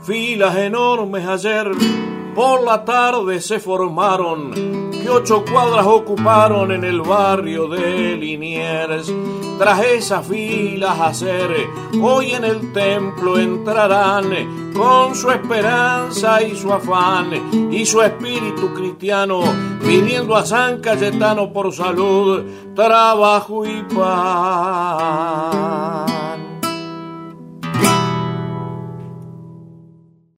filas enormes ayer por la tarde se formaron, que 8 cuadras ocuparon en el barrio de Liniers. Tras esas filas hacer, hoy en el templo entrarán con su esperanza y su afán y su espíritu cristiano, pidiendo a San Cayetano por salud, trabajo y paz.